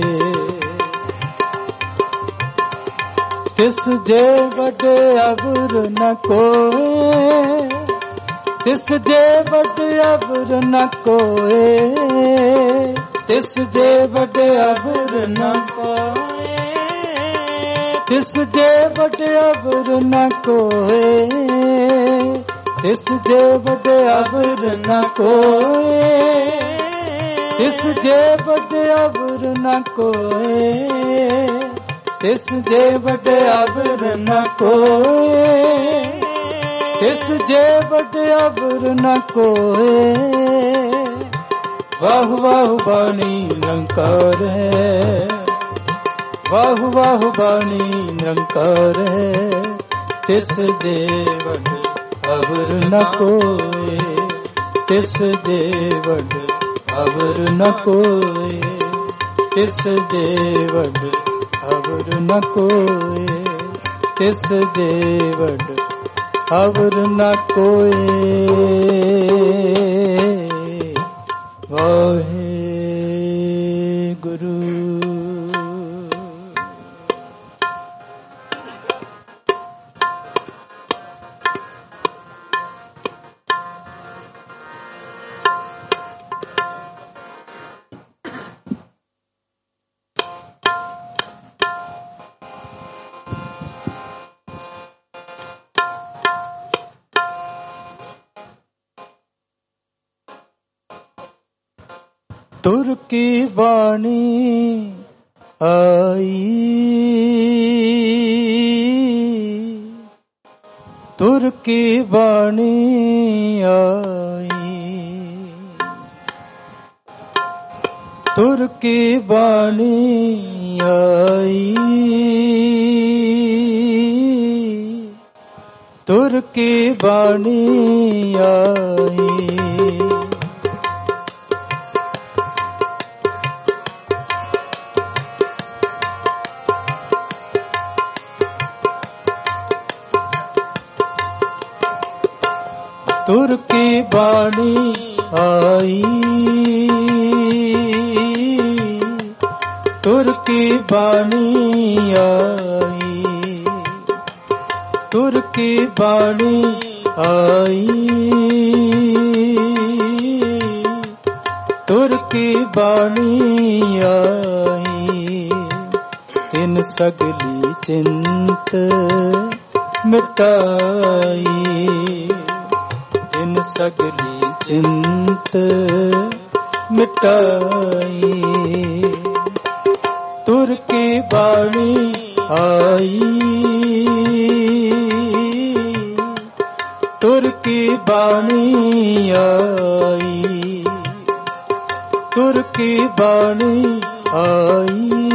तिस देवट अवर न कोई। तिस देवट अवर न कोई। तिस देवट अवर न कोई। तिस देवट अवर न कोई। तिस देवट अवर न कोई। तिस देवट अवर न कोई। तिस देवट अवर न कोई। तिस देवट अवर न कोई। वाहु वाहु वाणी नमकार है। वाहु वाहु वाणी नमकार है। तिस देवट अवर न कोई। तिस देवट अवर न कोई। तिस देवट अवर न कोई। तिस देवट अवर न कोई। वाहे गुरु। ਤੁਰ ਕੀ ਬਾਣੀ ਆਈ, ਤੁਰ ਕੀ ਬਾਣੀ ਆਈ, ਤੁਰ ਕੀ ਬਾਣੀ ਆਈ, ਤੁਰ ਕੀ ਬਾਣੀ ਆਈ। ਤੁਰ ਕੀ ਬਾਣੀ ਆਈ, ਤੁਰ ਕੀ ਬਾਣੀ ਆਈ, ਤੁਰ ਕੀ ਬਾਣੀ ਆਈ, ਤੁਰ ਕੀ ਬਾਣੀ ਆਈ। ਤਿਨ ਸਗਲੀ ਚਿੰਤ ਮਿਟਾਈ, ਤਿਨ ਸਗਲੀ ਚਿੰਤ ਮਿਟਾਈ। ਤੁਰ ਕੀ ਬਾਣੀ ਆਈ, ਤੁਰ ਕੀ ਬਾਣੀ ਆਈ, ਤੁਰ ਕੀ ਬਾਣੀ ਆਈ,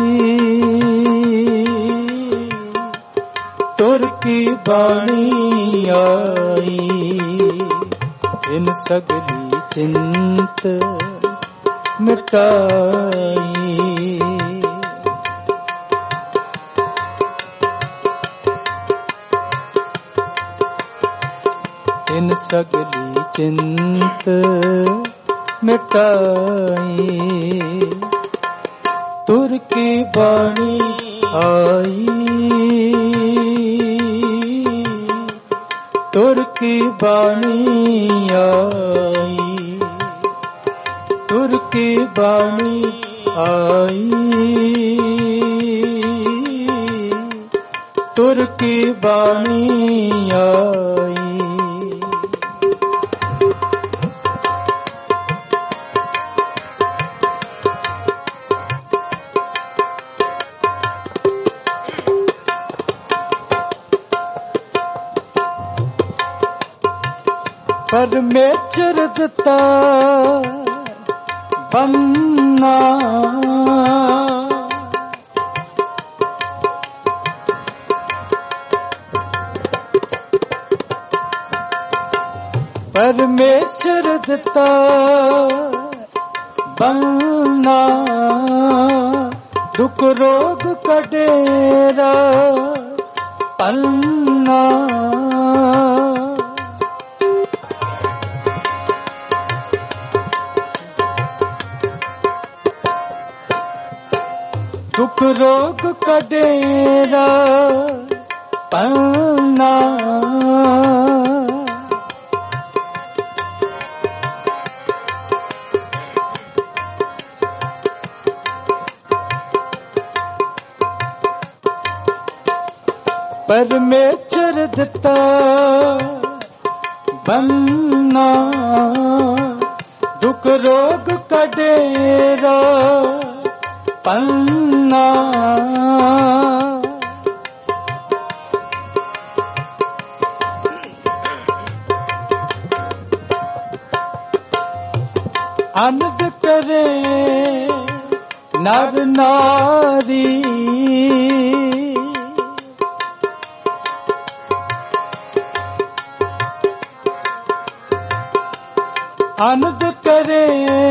ਤੁਰ ਕੀ ਬਾਣੀ ਆਈ। ਤਿਨ ਸਗਲੀ ਚਿੰਤ ਮਿਟਾਈ, ਤਿਨ ਸਗਲੀ ਚਿੰਤ ਮਿਟਾਈ। ਤੁਰ ਕੀ ਬਾਣੀ ਆਈ, ਤੁਰ ਕੀ ਬਾਣੀ ਆਈ, ਤੁਰ ਕੀ ਬਾਣੀ ਆਈ, ਤੁਰ ਕੀ ਬਾਣੀ ਆਈ। ਪਰਮੇਸ਼ਰ ਦਿੱਤਾ ਬੰਨਾ, ਪਰਮੇਸ਼ਰ ਦਿੱਤਾ ਬੰਨਾ, ਦੁੱਖ ਰੋਗ ਕਢੇਰਾ ਪੰਨਾ। ਦੁੱਖ ਰੋਗ ਕਢੇਰਾ ਪੰਨਾ, ਪਰਮੇਸ਼ਰ ਦਿੱਤਾ ਬੰਨਾ, ਦੁੱਖ ਰੋਗ ਕਢੇਰਾ ਪੰਨਾ। ਅਨੰਦ ਕਰੇ ਨਰ ਨਾਰੀ, ਅਨੰਦ ਕਰੇ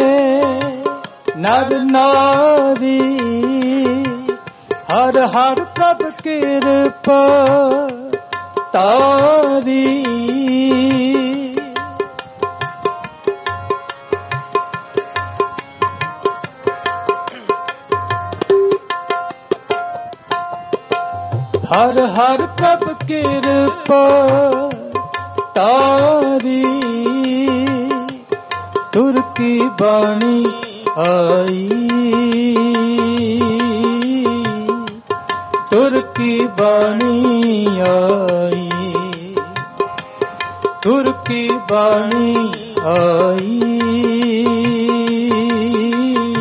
ਨਰ ਨਾਰੀ, ਹਰ ਹਰ ਪ੍ਰਭ ਕਿਰਪਾ ਤਾਰੀ। ਹਰ ਹਰ ਪ੍ਰਭ ਕਿਰਪਾ ਤਾਰੀ, ਤੁਰ ਕੀ ਬਾਣੀ ਆਈ, ਤੁਰ ਕੀ ਬਾਣੀ ਆਈ, ਤੁਰ ਕੀ ਬਾਣੀ ਆਈ,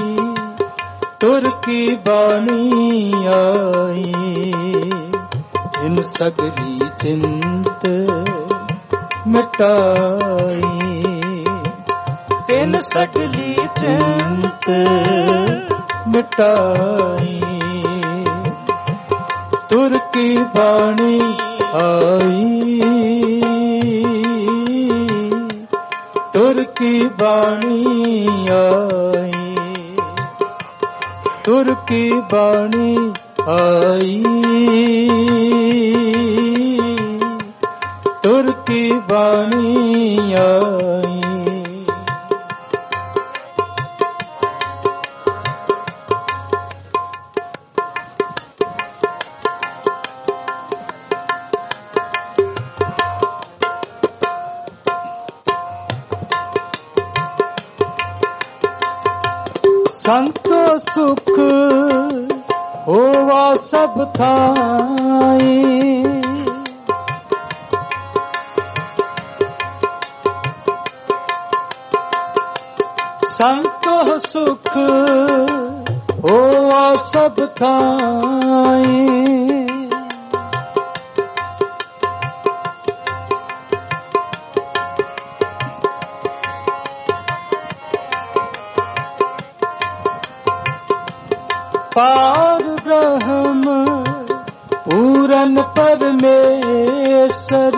की बाणी आई, इन सगली चिंत मिटाई, इन सगली चिंत मिटाई। तुर की बाणी आई, तुर की बाणी आई, तुर की बाणी आई, तुर की बाणी आई। संतो सुख होवा सब थाई, संतो सुख होवा सब थाई, पार ब्रह्म पूरन परमेश्वर,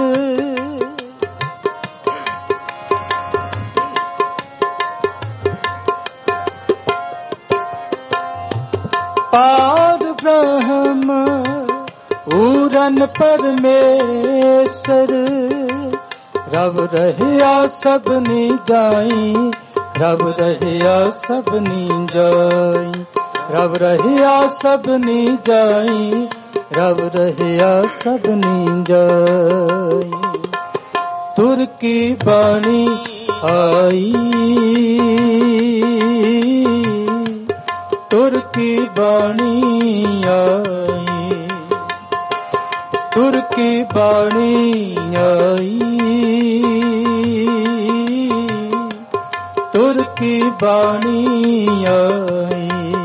पार ब्रह्म पूरन परमेश्वर, रब रहिया सबनी जाई, रब रहिया सबनी जाई, रब रहिया सबनी जाई, रब रहिया सबनी जाई। तुर की बाणी आई, तुर की बाणी आई, तुर की बाणी आई, तुर की बाणी आई।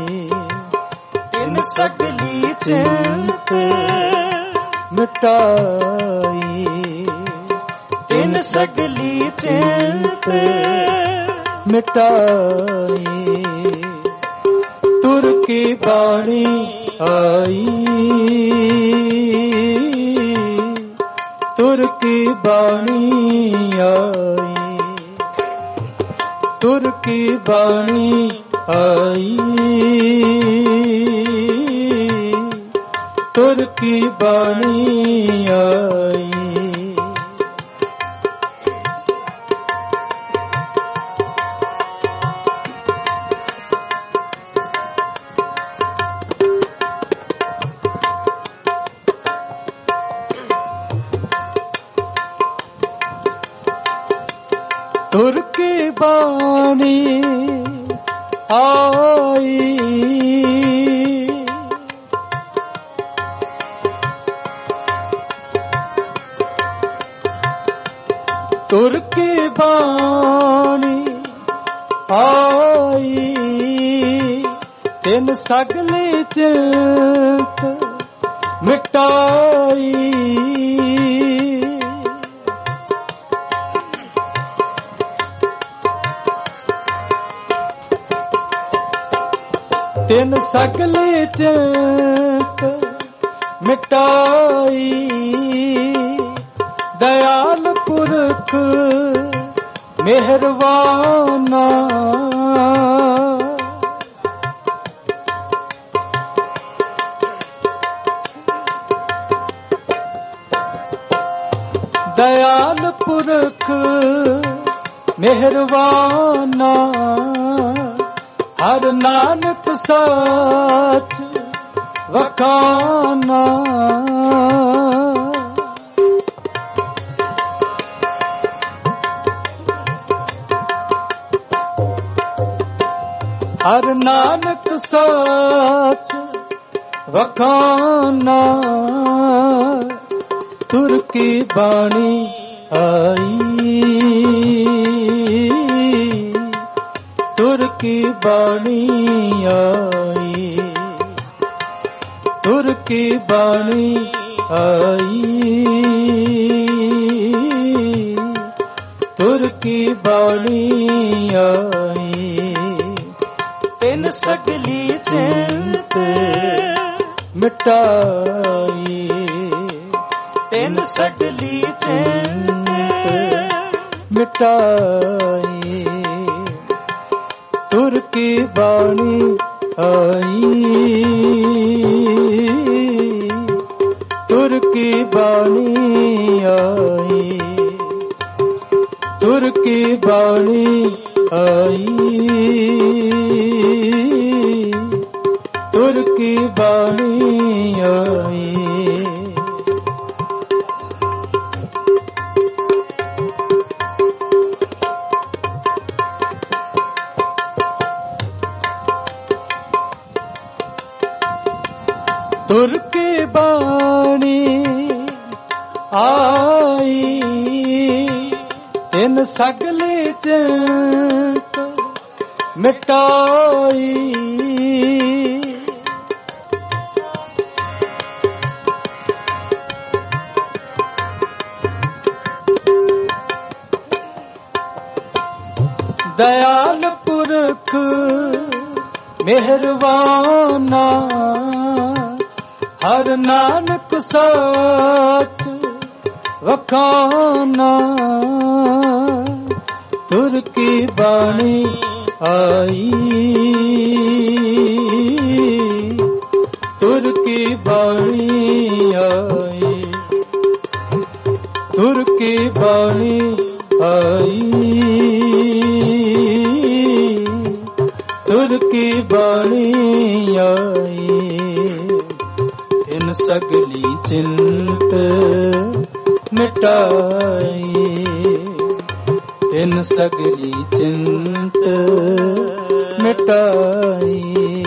सगली चिंत मिटाई, इन सगली चिंत मिटाई। तुर की बाणी आई, तुर की बाणी आई, तुर की बाणी आई, तुर की बाणी आई। तुर की बाणी आई, तुर की बाणी आई, तिन सगली चिंत मिटाई, तिन सगली चिंत मिटाई। दयाल पुरख मेहरबाना, दयाल पुरख मेहरबाना, हर नानक साच वखाना। हर नानक साच वखाना, तुर की बाणी आई, तुर की बाणी आई। ਤੁਰ ਕੀ ਬਾਣੀ ਆਈ, ਤੁਰ ਕੀ ਬਾਣੀ ਆਈ। ਤਿਨ ਸਗਲੀ ਚਿੰਤ ਮਿਟਾਈ, ਤਿਨ ਸਗਲੀ ਚਿੰਤ ਮਿਟਾਈ। ਤੁਰ ਕੀ ਬਾਣੀ ਆਈ, ਤੁਰ ਕੀ ਬਾਣੀ ਆਈ, ਤੁਰ ਕੀ ਬਾਣੀ ਆਈ, ਤੁਰ ਕੀ ਬਾਣੀ ਆਈ। ਤੁਰ ਕੀ ਬਾਣੀ ਆਈ, ਤਿਨ ਸਗਲੀ ਚਿੰਤ ਮਿਟਾਈ। ਦਇਆਲ ਪੁਰਖ ਮਿਹਰਬਾਨਾ, ਹਰ ਨਾਨਕ ਸੱਚ ਵਖਾਨਾ। ਤੁਰ ਕੀ ਬਾਣੀ ਆਈ, ਤੁਰ ਕੀ ਬਾਣੀ ਆਈ, ਤੁਰ ਕੀ ਬਾਣੀ ਆਈ, ਤੁਰ ਕੀ ਬਾਣੀ ਆਈ। ਤਿਨ ਸਗਲੀ ਚਿੰਤ ਮਿਟਾਈ, ਤਿਨ ਸਗਲੀ ਚਿੰਤ ਮਿਟਾਈ।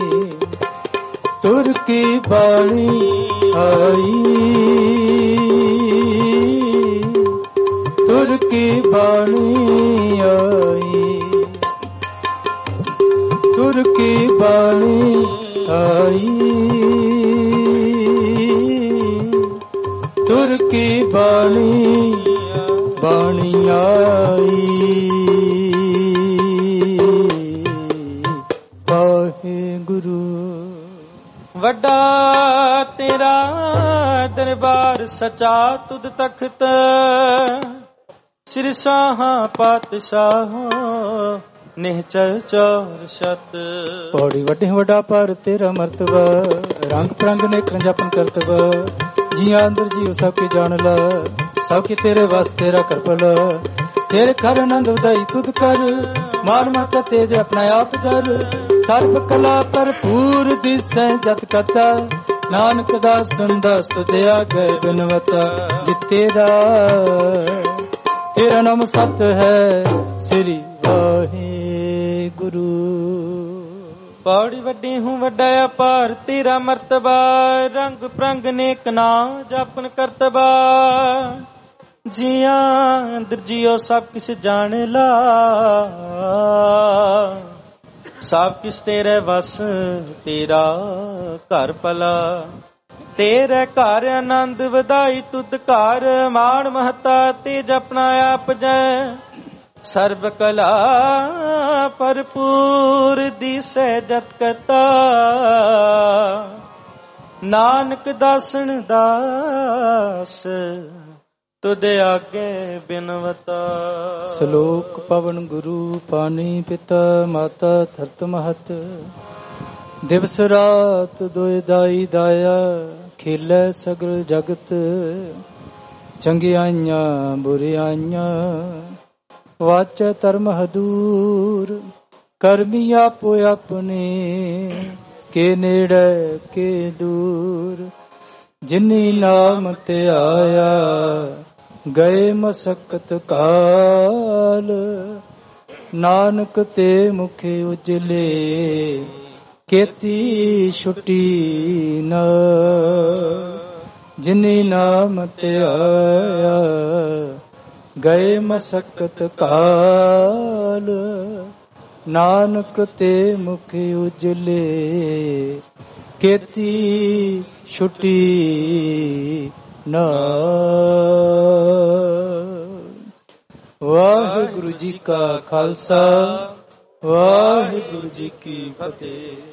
ਤੁਰ ਕੀ ਬਾਣੀ ਆਈ, ਤੁਰ ਕੀ ਬਾਣੀ ਆਈ, ਤੁਰ ਕੀ ਬਾਣੀ ਆਈ, ਤੁਰ ਕੀ ਬਾਣੀ ਬਾਣੀ ਆਈ। ਵਾਹਿਗੁਰੂ। ਵੱਡਾ ਤੇਰਾ ਦਰਬਾਰ ਸਚਾ ਤੁਧ ਤਖਤ, ਸਿਰ ਸਾਹਾਂ ਪਾਤਸ਼ਾਹ ਨਿਹਚਲ ਚੌਰ ਸ਼ਤ। ਪੌੜੀ ਵੱਡੇ ਵੱਡਾ ਪਰ ਤੇਰਾ ਮਰਤਬਾ, ਰੰਗ ਪ੍ਰੰਗ ਨੇ ਜਪਨ ਕਰਤਬ। ਜੀਆਂ ਅੰਦਰ ਜੀਉ ਸਭ ਕੀ ਜਾਣ ਲਾ, ਸਭ ਕੀ ਤੇਰੇ ਵਸ ਤੇਰਾ ਕਰਪਲ। ਤੇਰੇ ਘਰ ਆਨੰਦ ਵਧਾਈ ਤੁਧ ਕਰ, ਮਾਨ ਮਤ ਤੇਜ ਆਪਣਾ ਆਪ ਧਰ। ਸਰਬ ਕਲਾ ਭਰਪੂਰ ਦਿਸੈ ਜਤ ਕਤਾ, ਨਾਨਕ ਦਾਸ ਸੰਦਾਸ ਤੁਧ ਆਗੇ ਬਿਨਵਤਾ। ਜੀ ਤੇਰਾ ਤੇਰਾ ਨਾਮ ਸਤ ਹੈ, ਸ੍ਰੀ ਵਾਹਿਗੁਰੂ। ਪੌੜੀ ਵੱਡੀ ਹੂੰ ਵੱਡਾ ਅਪਾਰ ਤੇਰਾ ਮਰਤਬਾ, ਰੰਗ ਪ੍ਰੰਗ ਨੇਕ ਨਾ ਜਾਪਨ ਕਰਤਬਾ। ਜੀਆਂ ਅੰਦਰ ਜੀਓ ਸਭ ਕਿਸ ਜਾਣ ਲਾ, ਸਭ ਕਿਸ ਤੇਰੇ ਵਸ ਤੇਰਾ ਘਰ ਭਲਾ। ਤੇਰੇ ਘਰ ਆਨੰਦ ਵਧਾਈ ਤੁਧ ਘਰ, ਮਾਣ ਮਹਤਾ ਤੇਜ ਆਪਣਾ ਆਪ ਜੈ। ਸਰਬ ਕਲਾ ਭਰਪੂਰ ਦਿਸੈ ਜਤ ਕਤਾ, ਨਾਨਕ ਦਾਸਨ ਦਾਸ ਤੁਧ ਆਗੇ ਬਿਨਵਤਾ। ਸ਼ਲੋਕ ਪਵਨ ਗੁਰੂ ਪਾਣੀ ਪਿਤਾ ਮਾਤਾ ਧਰਤ ਮਹਤ। ਦਿਵਸ ਰਾਤ ਦੋਇ ਦਾਈ ਦਾਇਆ, ਖੇਲੇ ਸਗਲ ਜਗਤ। ਚੰਗਿਆਈਆਂ ਬੁਰਿਆਈਆਂ ਵਾਚੈ ਧਰਮ ਹਦੂਰ। ਕਰਮੀ ਆਪੋ ਆਪਣੇ, ਕੇ ਨੇੜੇ ਕੇ ਦੂਰ। ਜਿਨੀ ਨਾਮ ਤੇ ਆਇਆ, ਗਏ ਮਸਕਤ ਕਾਲ। ਨਾਨਕ ਤੇ ਮੁਖ ਉਜਲੇ, ਕੀਤੀ ਛੁਟੀ ਨ। ਜਿਨੀ ਨਾਮ ਤੇ ਆਇਆ, ਗਏ ਮਸਕਤ ਕਾਲ। ਨਾਨਕ ਤੇ ਮੁਖ ਉਜਲੇ ਕੀਤੀ ਛੁੱਟੀ ਨਾ। ਵਾਹਿਗੁਰੂ ਜੀ ਕਾ ਖਾਲਸਾ, ਵਾਹਿਗੁਰੂ ਜੀ ਕੀ ਫਤਿਹ।